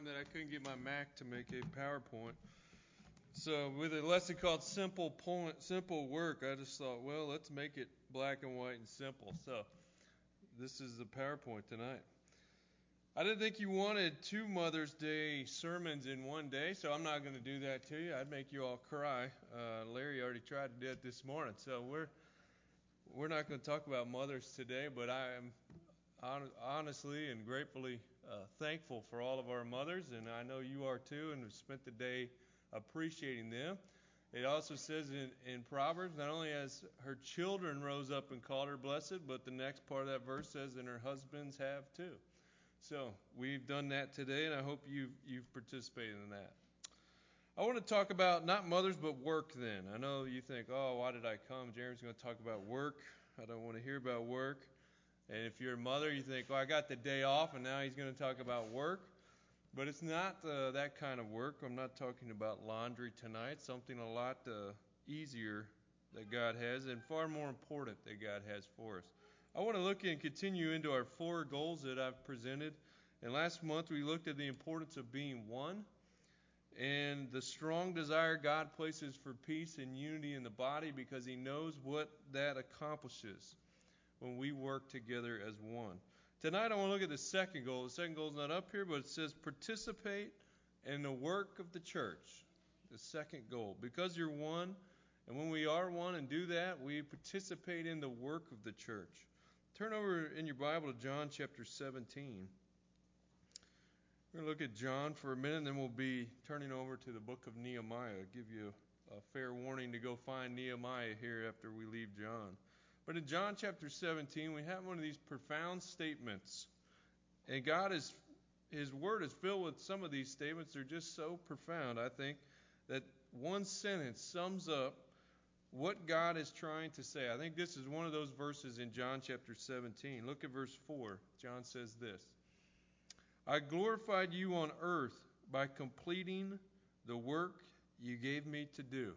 time that I couldn't get my Mac to make a PowerPoint. So with a lesson called Simple Work, I just thought, well, let's make it black and white and simple. So this is the PowerPoint tonight. I didn't think you wanted 2 Mother's Day sermons in one day, so I'm not going to do that to you. I'd make you all cry. Larry already tried to do it this morning. So we're not going to talk about mothers today, but I am honestly and gratefully thankful for all of our mothers, and I know you are too, and have spent the day appreciating them. It also says in Proverbs, not only has her children rose up and called her blessed, but the next part of that verse says, and her husbands have too. So we've done that today, and I hope you've participated in that. I want to talk about not mothers, but work then. I know you think, oh, why did I come? Jeremy's going to talk about work. I don't want to hear about work. And if you're a mother, you think, well, I got the day off, and now he's going to talk about work. But it's not that kind of work. I'm not talking about laundry tonight, something a lot easier that God has and far more important that God has for us. I want to look and continue into our 4 goals that I've presented. And last month we looked at the importance of being one and the strong desire God places for peace and unity in the body because he knows what that accomplishes when we work together as one. Tonight I want to look at the second goal. The second goal is not up here, but it says participate in the work of the church. The second goal. Because you're one, and when we are one and do that, we participate in the work of the church. Turn over in your Bible to John chapter 17. We're going to look at John for a minute, and then we'll be turning over to the book of Nehemiah. I'll give you a fair warning to go find Nehemiah here after we leave John. But in John chapter 17, we have one of these profound statements. And His Word is filled with some of these statements. They're just so profound, I think, that one sentence sums up what God is trying to say. I think this is one of those verses in John chapter 17. Look at verse 4. John says this. I glorified you on earth by completing the work you gave me to do.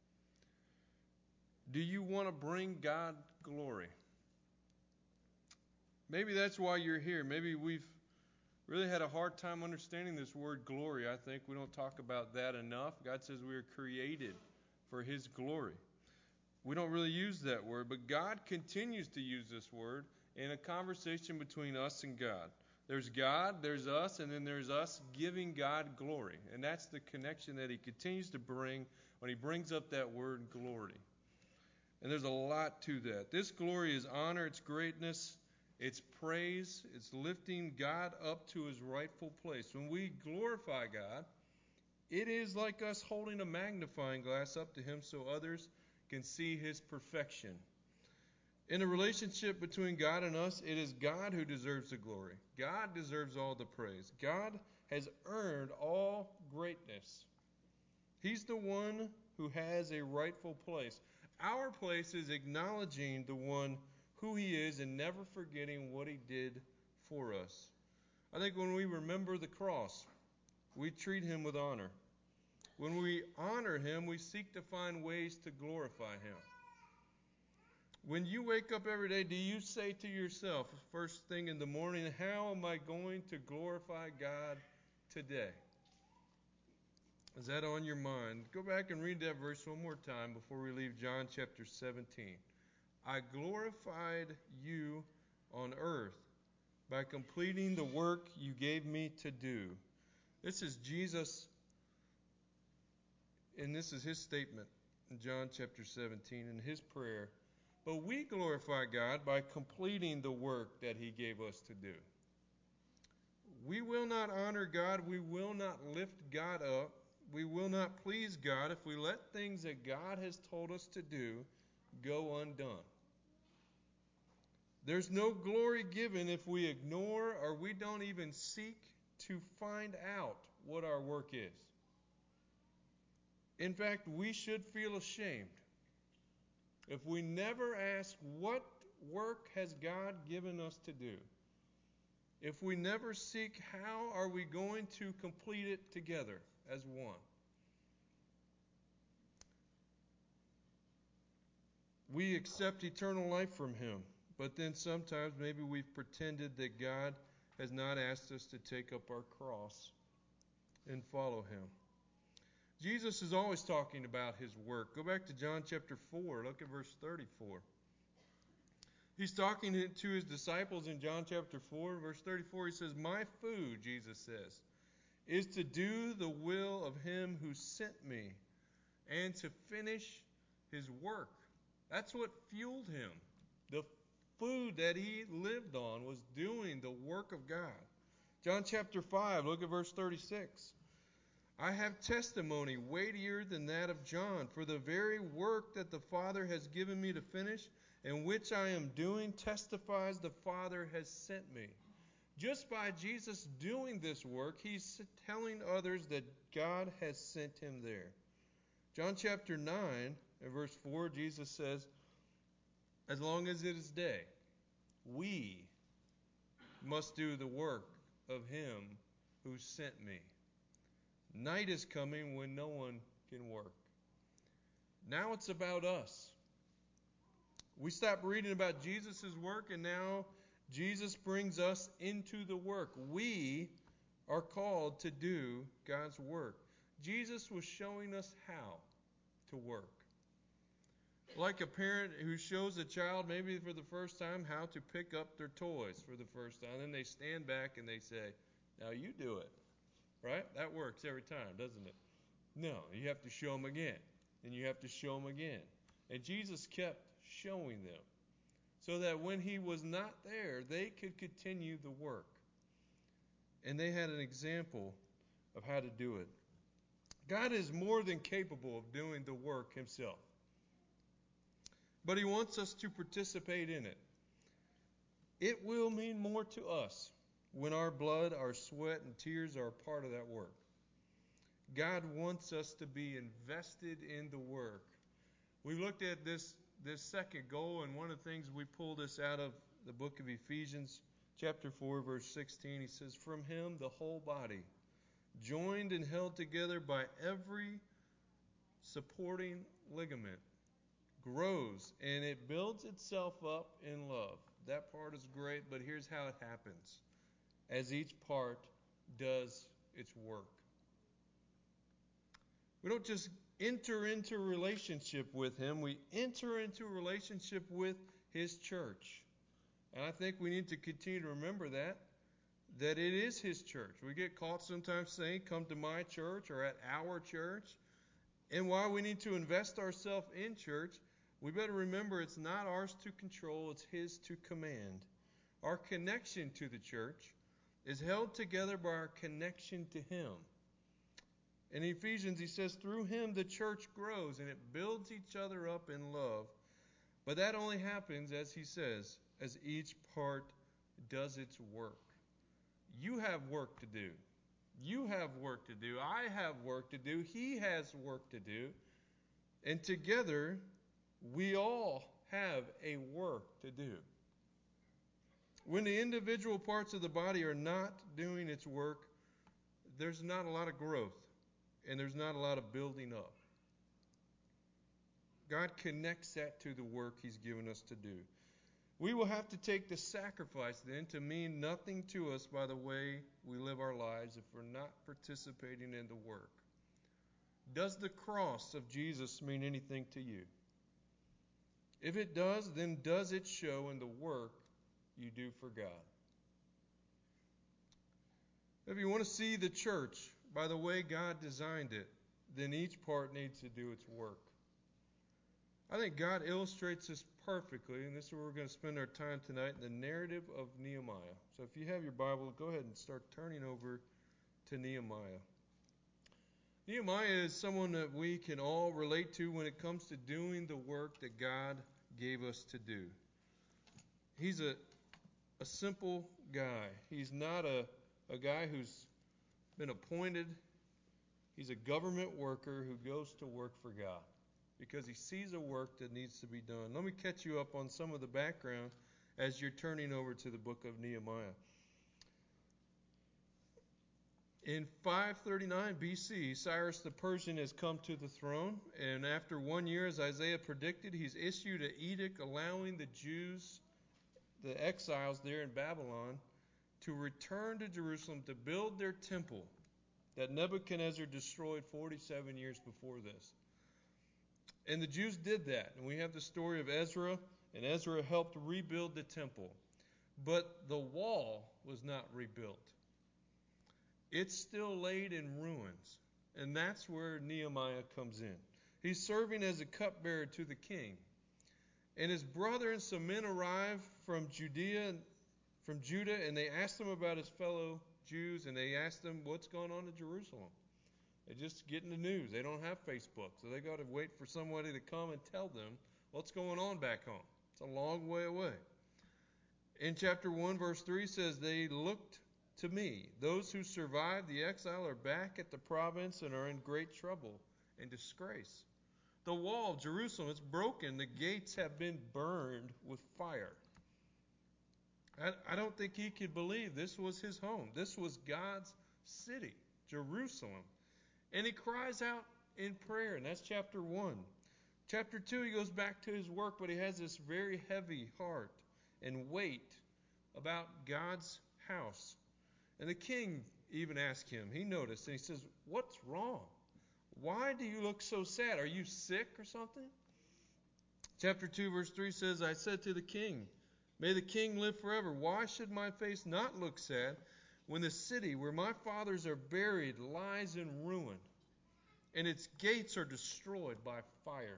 Do you want to bring God glory? Maybe that's why you're here. Maybe we've really had a hard time understanding this word glory. I think we don't talk about that enough. God says we are created for His glory. We don't really use that word, but God continues to use this word in a conversation between us and God. There's God, there's us, and then there's us giving God glory. And that's the connection that He continues to bring when He brings up that word glory. And there's a lot to that. This glory is honor, it's greatness, it's praise, it's lifting God up to His rightful place. When we glorify God, it is like us holding a magnifying glass up to Him so others can see His perfection. In a relationship between God and us, it is God who deserves the glory. God deserves all the praise. God has earned all greatness. He's the one who has a rightful place. Our place is acknowledging the one who He is and never forgetting what He did for us. I think when we remember the cross, we treat Him with honor. When we honor Him, we seek to find ways to glorify Him. When you wake up every day, do you say to yourself, first thing in the morning, how am I going to glorify God today? Is that on your mind? Go back and read that verse one more time before we leave John chapter 17. I glorified you on earth by completing the work you gave me to do. This is Jesus, and this is His statement in John chapter 17 in His prayer. But we glorify God by completing the work that He gave us to do. We will not honor God. We will not lift God up. We will not please God if we let things that God has told us to do go undone. There's no glory given if we ignore or we don't even seek to find out what our work is. In fact, we should feel ashamed if we never ask, what work has God given us to do? If we never seek, how are we going to complete it together as one? We accept eternal life from Him, but then sometimes maybe we've pretended that God has not asked us to take up our cross and follow him. Jesus is always talking about his work. Go back to John chapter 4. Look at verse 34. He's talking to his disciples in John chapter 4. Verse 34, he says, "My food," Jesus says, "is to do the will of him who sent me and to finish his work." That's what fueled him. The food that he lived on was doing the work of God. John chapter 5, look at verse 36. "I have testimony weightier than that of John, for the very work that the Father has given me to finish, and which I am doing, testifies the Father has sent me." Just by Jesus doing this work, he's telling others that God has sent him there. John chapter 9, and verse 4, Jesus says, "As long as it is day, we must do the work of him who sent me. Night is coming when no one can work." Now it's about us. We stopped reading about Jesus' work, and now Jesus brings us into the work. We are called to do God's work. Jesus was showing us how to work. Like a parent who shows a child maybe for the first time how to pick up their toys for the first time. Then they stand back and they say, "Now you do it." Right? That works every time, doesn't it? No, you have to show them again. And you have to show them again. And Jesus kept showing them so that when he was not there, they could continue the work. And they had an example of how to do it. God is more than capable of doing the work himself. But he wants us to participate in it. It will mean more to us when our blood, our sweat, and tears are a part of that work. God wants us to be invested in the work. We looked at this second goal, and one of the things we pulled this out of the book of Ephesians, chapter 4, verse 16. He says, "From him the whole body, joined and held together by every supporting ligament, grows, and it builds itself up in love." That part is great, but here's how it happens. As each part does its work. We don't just enter into a relationship with him. We enter into a relationship with his church. And I think we need to continue to remember that it is his church. We get caught sometimes saying, "Come to my church," or "at our church." And while we need to invest ourselves in church, we better remember it's not ours to control, it's his to command. Our connection to the church is held together by our connection to him. In Ephesians, he says, through him the church grows and it builds each other up in love. But that only happens, as he says, as each part does its work. You have work to do. You have work to do. I have work to do. He has work to do. And together, we all have a work to do. When the individual parts of the body are not doing its work, there's not a lot of growth. And there's not a lot of building up. God connects that to the work he's given us to do. We will have to take the sacrifice then to mean nothing to us by the way we live our lives if we're not participating in the work. Does the cross of Jesus mean anything to you? If it does, then does it show in the work you do for God? If you want to see the church by the way God designed it, then each part needs to do its work. I think God illustrates this perfectly, and this is where we're going to spend our time tonight, in the narrative of Nehemiah. So if you have your Bible, go ahead and start turning over to Nehemiah. Nehemiah is someone that we can all relate to when it comes to doing the work that God gave us to do. He's a simple guy. He's not a guy who's been appointed. He's a government worker who goes to work for God because he sees a work that needs to be done. Let me catch you up on some of the background as you're turning over to the book of Nehemiah. In 539 BC, Cyrus the Persian has come to the throne, and after 1 year, as Isaiah predicted, he's issued an edict allowing the Jews, the exiles there in Babylon, to return to Jerusalem to build their temple that Nebuchadnezzar destroyed 47 years before this. And the Jews did that. And we have the story of Ezra, and Ezra helped rebuild the temple. But the wall was not rebuilt. It's still laid in ruins. And that's where Nehemiah comes in. He's serving as a cupbearer to the king. And his brother and some men arrive from Judah, and they asked him about his fellow Jews, and they asked him what's going on in Jerusalem. They just get in the news. They don't have Facebook, so they got to wait for somebody to come and tell them what's going on back home. It's a long way away. In chapter 1, verse 3 says, they looked to me. Those who survived the exile are back at the province and are in great trouble and disgrace. The wall of Jerusalem is broken. The gates have been burned with fire. I don't think he could believe this was his home. This was God's city, Jerusalem. And he cries out in prayer, and that's chapter 1. Chapter 2, he goes back to his work, but he has this very heavy heart and weight about God's house. And the king even asked him. He noticed, and he says, what's wrong? Why do you look so sad? Are you sick or something? Chapter 2, verse 3 says, I said to the king, may the king live forever. Why should my face not look sad when the city where my fathers are buried lies in ruin and its gates are destroyed by fire?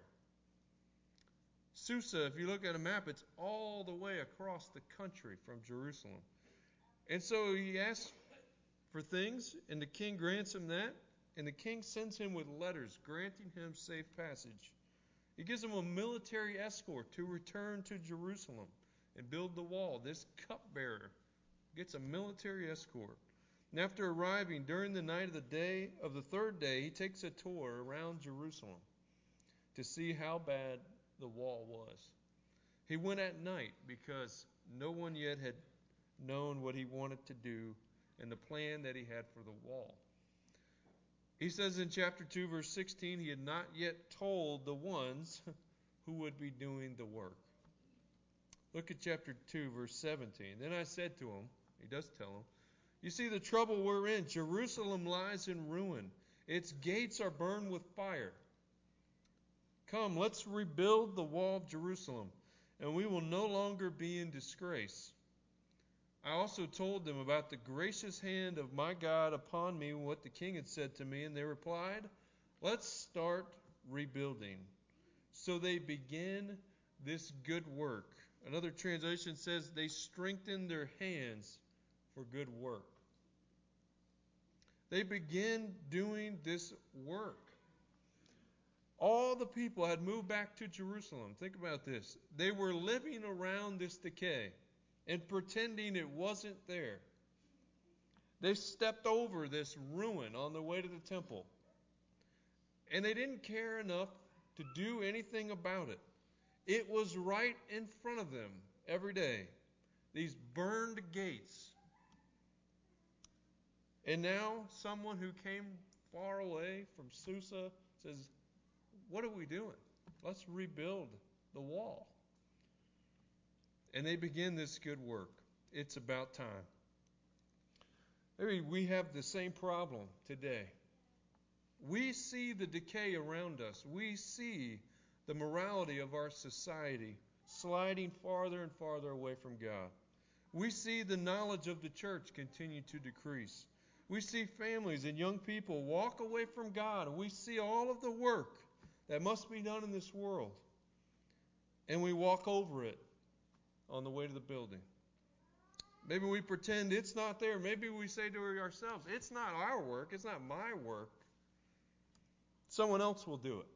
Susa, if you look at a map, it's all the way across the country from Jerusalem. And so he asks for things, and the king grants him that. And the king sends him with letters granting him safe passage. He gives him a military escort to return to Jerusalem and build the wall. This cupbearer gets a military escort. And after arriving during the night of the third day, he takes a tour around Jerusalem to see how bad the wall was. He went at night because no one yet had known what he wanted to do and the plan that he had for the wall. He says in chapter 2, verse 16, he had not yet told the ones who would be doing the work. Look at chapter 2, verse 17. Then I said to him, he does tell him, you see the trouble we're in. Jerusalem lies in ruin. Its gates are burned with fire. Come, let's rebuild the wall of Jerusalem, and we will no longer be in disgrace. I also told them about the gracious hand of my God upon me, what the king had said to me, and they replied, let's start rebuilding. So they begin this good work. Another translation says they strengthen their hands for good work. They begin doing this work. All the people had moved back to Jerusalem. Think about this. They were living around this decay and pretending it wasn't there. They stepped over this ruin on the way to the temple. And they didn't care enough to do anything about it. It was right in front of them every day. These burned gates. And now someone who came far away from Susa says, what are we doing? Let's rebuild the wall. And they begin this good work. It's about time. Maybe we have the same problem today. We see the decay around us. We see the morality of our society sliding farther and farther away from God. We see the knowledge of the church continue to decrease. We see families and young people walk away from God, and we see all of the work that must be done in this world. And we walk over it on the way to the building. Maybe we pretend it's not there. Maybe we say to ourselves, it's not our work. It's not my work. Someone else will do it.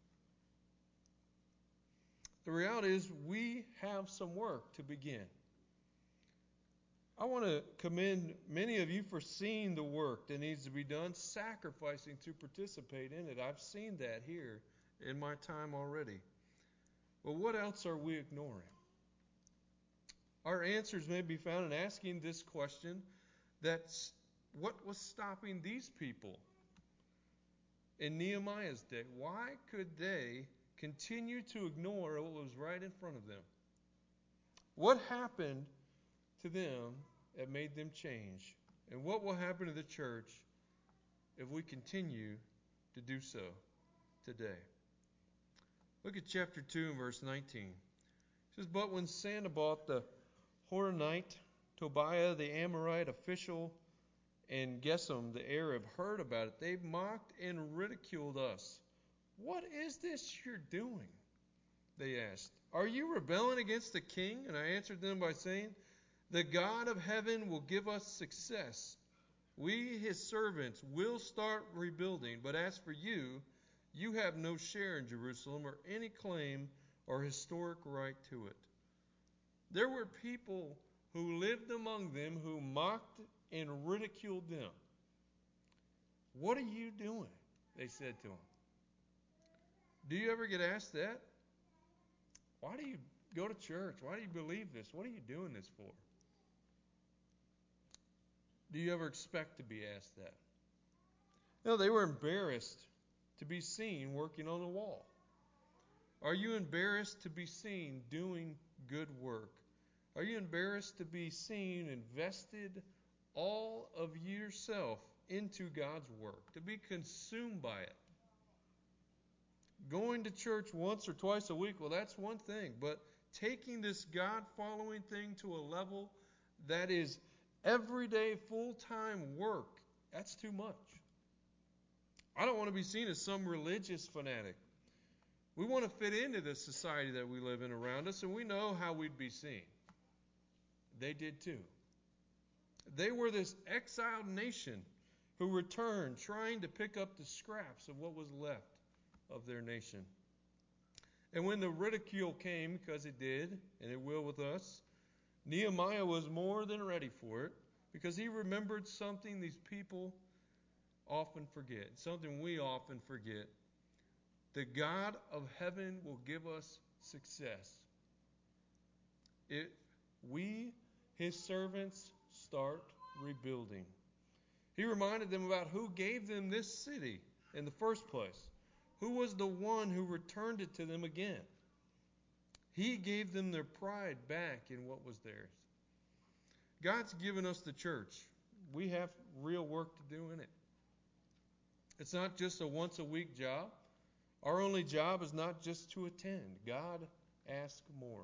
The reality is we have some work to begin. I want to commend many of you for seeing the work that needs to be done, sacrificing to participate in it. I've seen that here in my time already. But what else are we ignoring? Our answers may be found in asking this question, that's what was stopping these people in Nehemiah's day? Why could they continue to ignore what was right in front of them? What happened to them that made them change? And what will happen to the church if we continue to do so today. Look at chapter 2 and verse 19. It says, "But when Sanballat the Horonite, Tobiah the Amorite official, and Gesem the Arab heard about it, they mocked and ridiculed us. 'What is this you're doing?' they asked. 'Are you rebelling against the king?' And I answered them by saying, 'The God of heaven will give us success. We, his servants, will start rebuilding. But as for you, you have no share in Jerusalem or any claim or historic right to it.' There were people who lived among them who mocked and ridiculed them. 'What are you doing?' they said to him. Do you ever get asked that? Why do you go to church? Why do you believe this? What are you doing this for? Do you ever expect to be asked that? No, they were embarrassed to be seen working on the wall. Are you embarrassed to be seen doing good work? Are you embarrassed to be seen invested all of yourself into God's work, to be consumed by it? Going to church once or twice a week, well, that's one thing. But taking this God-following thing to a level that is everyday, full-time work, that's too much. I don't want to be seen as some religious fanatic. We want to fit into the society that we live in around us, and we know how we'd be seen. They did too. They were this exiled nation who returned trying to pick up the scraps of what was left of their nation. And when the ridicule came, because it did, and it will with us, Nehemiah was more than ready for it, because he remembered something these people often forget, something we often forget. The God of heaven will give us success if we, his servants, start rebuilding. He reminded them about who gave them this city in the first place. Who was the one who returned it to them again? He gave them their pride back in what was theirs. God's given us the church. We have real work to do in it. It's not just a once-a-week job. Our only job is not just to attend. God asks more.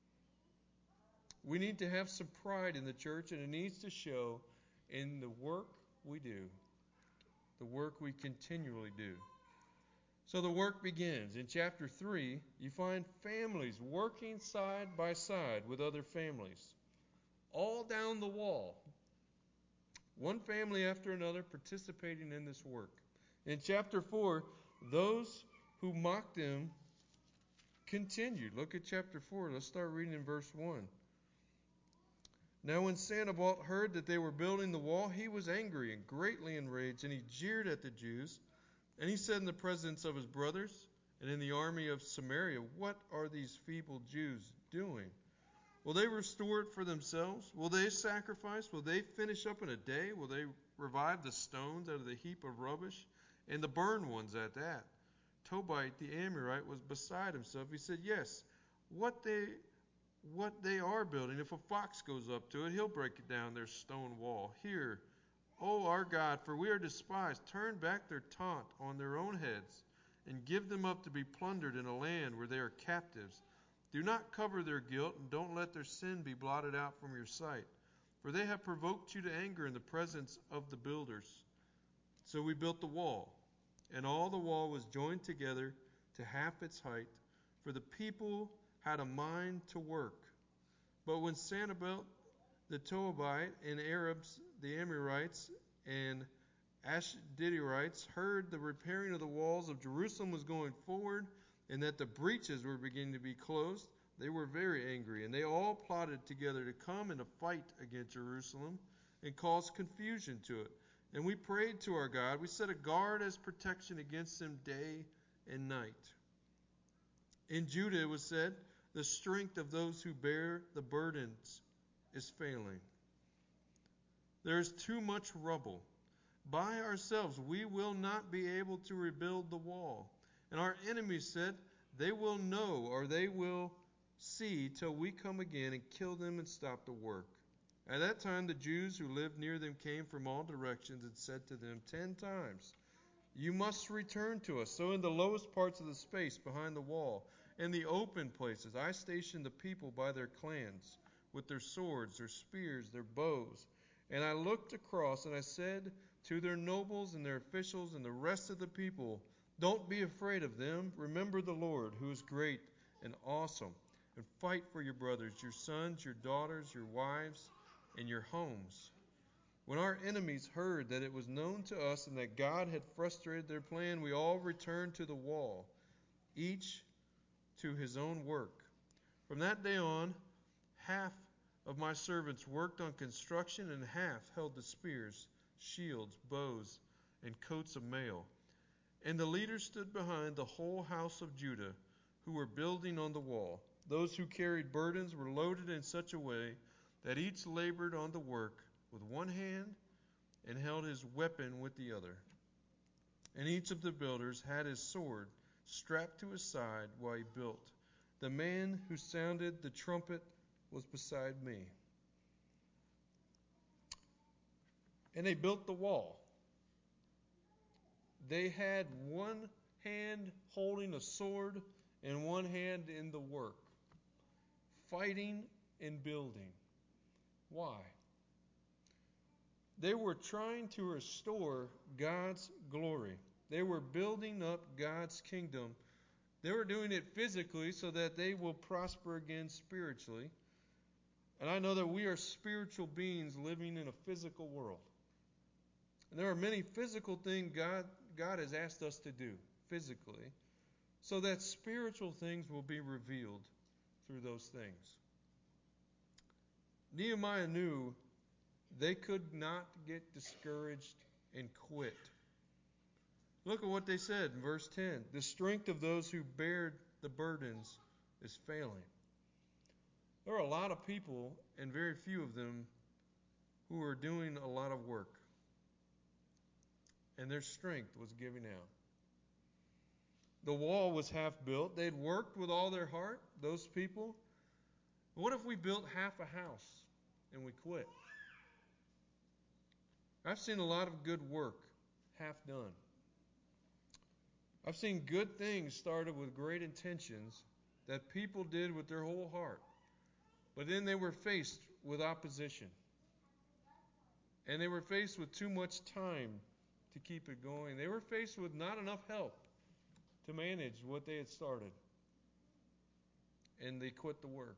We need to have some pride in the church, and it needs to show in the work we do, the work we continually do. So the work begins. In chapter 3, you find families working side by side with other families, all down the wall. One family after another participating in this work. In chapter 4, those who mocked them continued. Look at chapter 4. Let's start reading in verse 1. Now when Sanballat heard that they were building the wall, he was angry and greatly enraged, and he jeered at the Jews. And he said in the presence of his brothers and in the army of Samaria, "What are these feeble Jews doing? Will they restore it for themselves? Will they sacrifice? Will they finish up in a day? Will they revive the stones out of the heap of rubbish, and the burned ones at that?" Tobiah the Amorite was beside himself. He said, "Yes, what they are building, if a fox goes up to it, he'll break it down, their stone wall. Here, O our God, for we are despised. Turn back their taunt on their own heads, and give them up to be plundered in a land where they are captives. Do not cover their guilt, and don't let their sin be blotted out from your sight. For they have provoked you to anger in the presence of the builders." So we built the wall, and all the wall was joined together to half its height, for the people had a mind to work. But when Sanballat the Tobite and Arabs, the Amorites, and Ashdodites heard the repairing of the walls of Jerusalem was going forward, and that the breaches were beginning to be closed, they were very angry, and they all plotted together to come and to fight against Jerusalem and cause confusion to it. And we prayed to our God. We set a guard as protection against them day and night. In Judah it was said, "The strength of those who bear the burdens is failing. There is too much rubble. By ourselves we will not be able to rebuild the wall." And our enemies said, "They will know, or they will see till we come again and kill them and stop the work." At that time the Jews who lived near them came from all directions and said to them 10 times, "You must return to us." So in the lowest parts of the space behind the wall, in the open places, I stationed the people by their clans, with their swords, their spears, their bows. And I looked across and I said to their nobles and their officials and the rest of the people, "Don't be afraid of them. Remember the Lord, who is great and awesome, and fight for your brothers, your sons, your daughters, your wives, and your homes." When our enemies heard that it was known to us and that God had frustrated their plan, we all returned to the wall, each to his own work. From that day on, half of my servants worked on construction and half held the spears, shields, bows, and coats of mail. And the leaders stood behind the whole house of Judah, who were building on the wall. Those who carried burdens were loaded in such a way that each labored on the work with one hand and held his weapon with the other. And each of the builders had his sword strapped to his side while he built. The man who sounded the trumpet was beside me. And they built the wall. They had one hand holding a sword and one hand in the work, fighting and building. Why? They were trying to restore God's glory. They were building up God's kingdom. They were doing it physically so that they will prosper again spiritually. And I know that we are spiritual beings living in a physical world. And there are many physical things God has asked us to do physically, so that spiritual things will be revealed through those things. Nehemiah knew they could not get discouraged and quit. Look at what they said in verse 10. The strength of those who bear the burdens is failing. There are a lot of people, and very few of them, who are doing a lot of work. And their strength was giving out. The wall was half built. They'd worked with all their heart, those people. What if we built half a house and we quit? I've seen a lot of good work half done. I've seen good things started with great intentions that people did with their whole heart. But then they were faced with opposition. And they were faced with too much time to keep it going. They were faced with not enough help to manage what they had started. And they quit the work.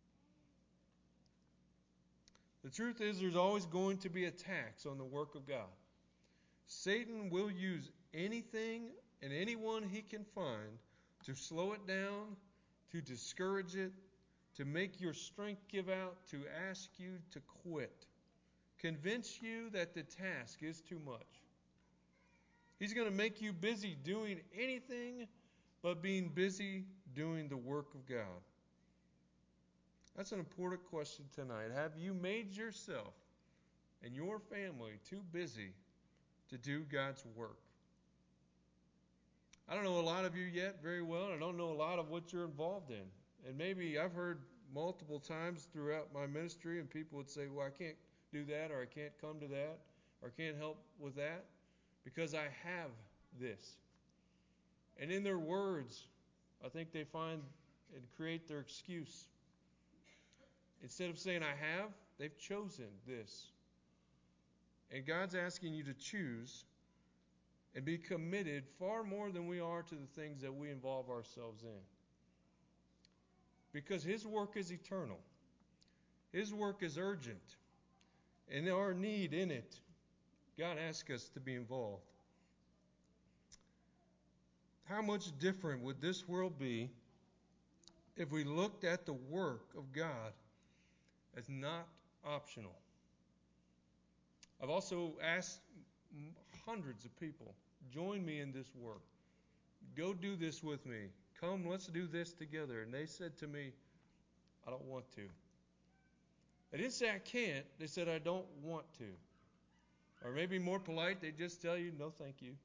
The truth is, there's always going to be attacks on the work of God. Satan will use anything and anyone he can find to slow it down, to discourage it, to make your strength give out, to ask you to quit. Convince you that the task is too much. He's going to make you busy doing anything but being busy doing the work of God. That's an important question tonight. Have you made yourself and your family too busy to do God's work? I don't know a lot of you yet very well, and I don't know a lot of what you're involved in. And maybe I've heard multiple times throughout my ministry, and people would say, well, I can't do that, or I can't come to that, or I can't help with that, because I have this. And in their words, I think they find and create their excuse. Instead of saying I have, they've chosen this. And God's asking you to choose and be committed far more than we are to the things that we involve ourselves in. Because His work is eternal. His work is urgent. And our need in it, God asks us to be involved. How much different would this world be if we looked at the work of God as not optional? I've also asked hundreds of people, join me in this work. Go do this with me. Come, let's do this together. And they said to me, I don't want to. They didn't say I can't. They said I don't want to. Or maybe more polite, they just tell you, no thank you.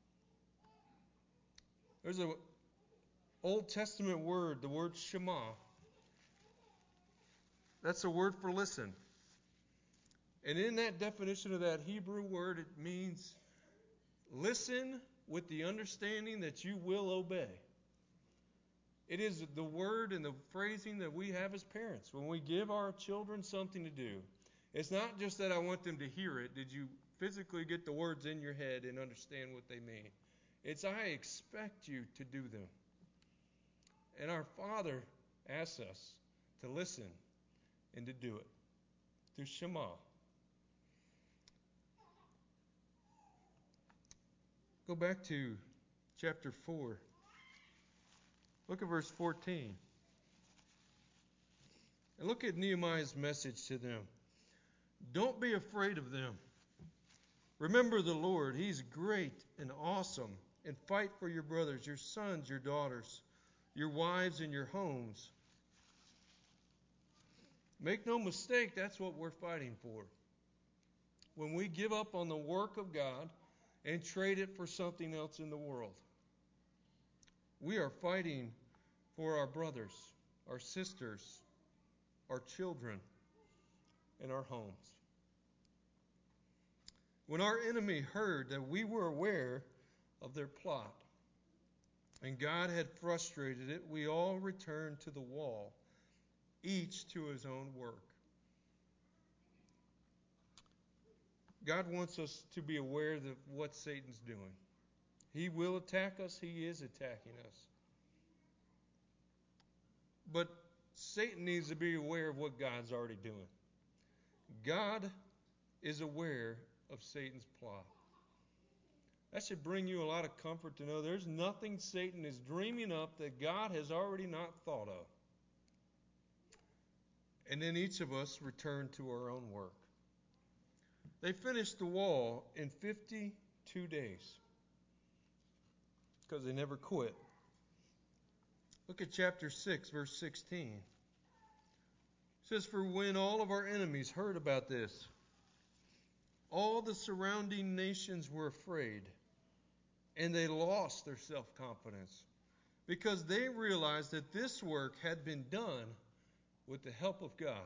There's an Old Testament word, the word Shema. That's a word for listen. And in that definition of that Hebrew word, it means listen with the understanding that you will obey. It is the word and the phrasing that we have as parents when we give our children something to do. It's not just that I want them to hear it. Did you physically get the words in your head and understand what they mean? It's I expect you to do them. And our Father asks us to listen and to do it through Shema. Go back to chapter 4. Look at verse 14. And look at Nehemiah's message to them. Don't be afraid of them. Remember the Lord. He's great and awesome. And fight for your brothers, your sons, your daughters, your wives, and your homes. Make no mistake, that's what we're fighting for. When we give up on the work of God and trade it for something else in the world, we are fighting for our brothers, our sisters, our children, and our homes. When our enemy heard that we were aware of their plot and God had frustrated it, we all returned to the wall, each to his own work. God wants us to be aware of what Satan's doing. He will attack us. He is attacking us. But Satan needs to be aware of what God's already doing. God is aware of Satan's plot. That should bring you a lot of comfort to know there's nothing Satan is dreaming up that God has already not thought of. And then each of us return to our own work. They finished the wall in 52 days because they never quit. Look at chapter 6, verse 16. It says, for when all of our enemies heard about this, all the surrounding nations were afraid, and they lost their self-confidence because they realized that this work had been done with the help of God.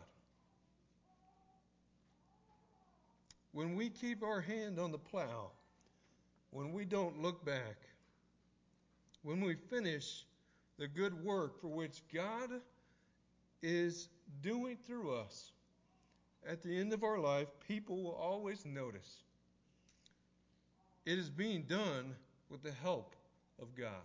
When we keep our hand on the plow, when we don't look back, when we finish the good work for which God is doing through us, at the end of our life, people will always notice. It is being done with the help of God.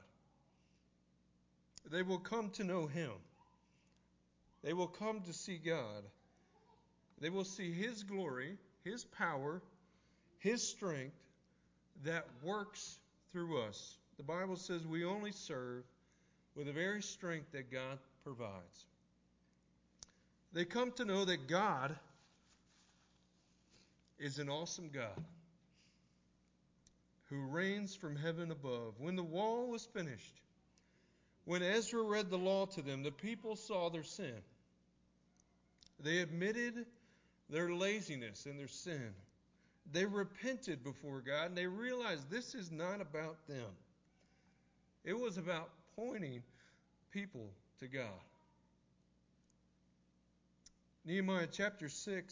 They will come to know Him. They will come to see God. They will see His glory, His power, His strength that works through us. The Bible says we only serve with the very strength that God provides. They come to know that God is an awesome God who reigns from heaven above. When the wall was finished, when Ezra read the law to them, the people saw their sin. They admitted their laziness and their sin. They repented before God, and they realized this is not about them. It was about pointing people to God. Nehemiah chapter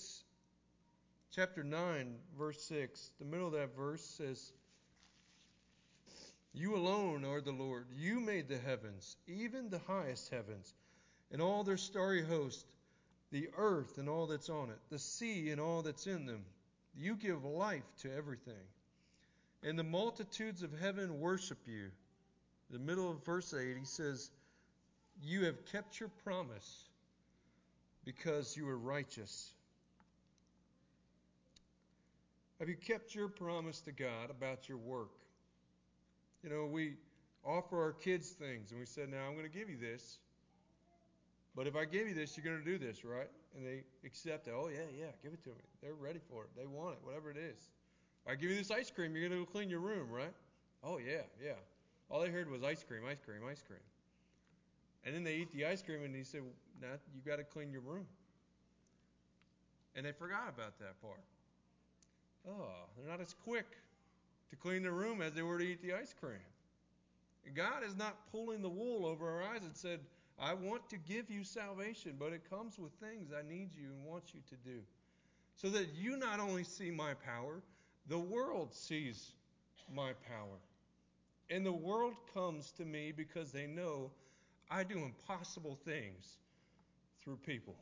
9, verse 6, the middle of that verse says, you alone are the Lord. You made the heavens, even the highest heavens, and all their starry host, the earth and all that's on it, the sea and all that's in them. You give life to everything. And the multitudes of heaven worship you. The middle of verse 8, he says, you have kept your promise because you are righteous. Have you kept your promise to God about your work? You know, we offer our kids things, and we said, now I'm going to give you this. But if I give you this, you're going to do this, right? And they accept it. Oh, yeah, give it to me. They're ready for it. They want it, whatever it is. If I give you this ice cream, you're going to go clean your room, right? Oh, yeah. All they heard was ice cream. And then they eat the ice cream, and he said, now you got to clean your room. And they forgot about that part. Oh, they're not as quick to clean their room as they were to eat the ice cream. God is not pulling the wool over our eyes and said, I want to give you salvation, but it comes with things I need you and want you to do. so that you not only see my power, the world sees my power. And the world comes to me because they know I do impossible things through people.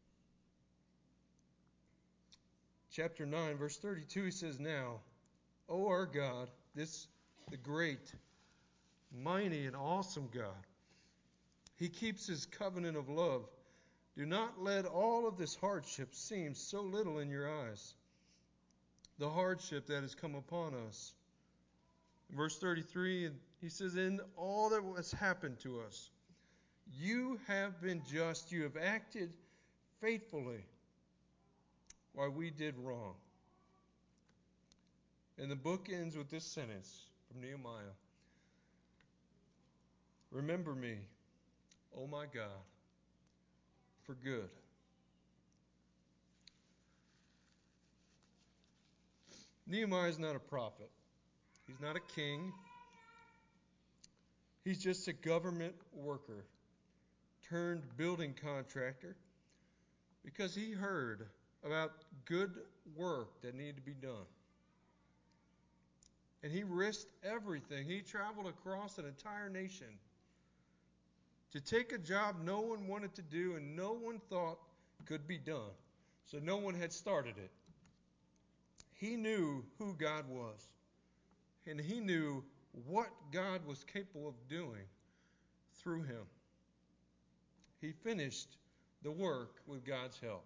Chapter 9, verse 32, he says, Now, O our God, the great, mighty, and awesome God, He keeps His covenant of love. Do not let all of this hardship seem so little in your eyes, the hardship that has come upon us. Verse 33, he says, In all that has happened to us, you have been just, you have acted faithfully while we did wrong. And the book ends with this sentence from Nehemiah. Remember me, O my God, for good. Nehemiah is not a prophet. He's not a king. He's just a government worker turned building contractor because he heard about good work that needed to be done. And he risked everything. He traveled across an entire nation to take a job no one wanted to do and no one thought could be done. So no one had started it. He knew who God was. And he knew what God was capable of doing through him. He finished the work with God's help.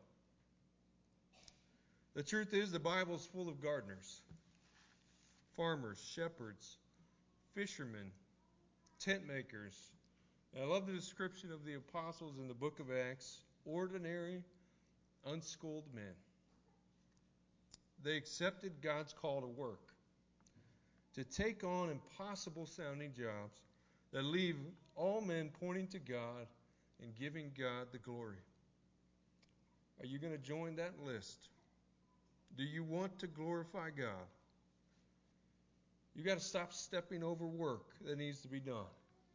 The truth is, the Bible is full of gardeners, farmers, shepherds, fishermen, tent makers. And I love the description of the apostles in the book of Acts, ordinary, unschooled men. They accepted God's call to work, to take on impossible sounding jobs that leave all men pointing to God and giving God the glory. Are you going to join that list? Do you want to glorify God? You got to stop stepping over work that needs to be done.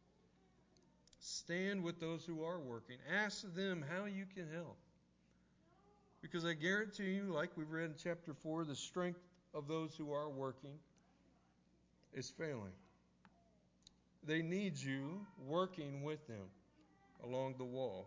Stand with those who are working. Ask them how you can help. Because I guarantee you, like we read in chapter 4, the strength of those who are working is failing. They need you working with them along the wall.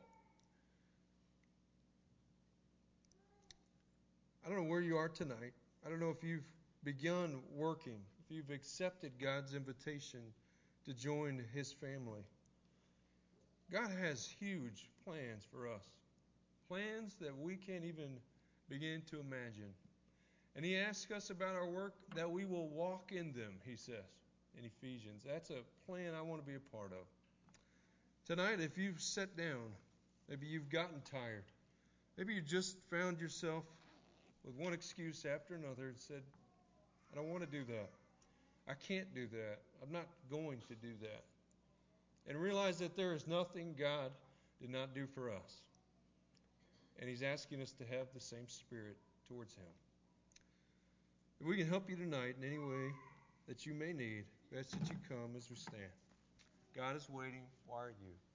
I don't know where you are tonight. I don't know if you've begun working, if you've accepted God's invitation to join His family. God has huge plans for us, plans that we can't even begin to imagine. And He asks us about our work that we will walk in them, He says in Ephesians. That's a plan I want to be a part of. Tonight, if you've sat down, maybe you've gotten tired, maybe you just found yourself with one excuse after another and said, I don't want to do that. I can't do that. I'm not going to do that. And realize that there is nothing God did not do for us. And He's asking us to have the same spirit towards Him. If we can help you tonight in any way that you may need, we ask that you come as we stand. God is waiting. Why are you?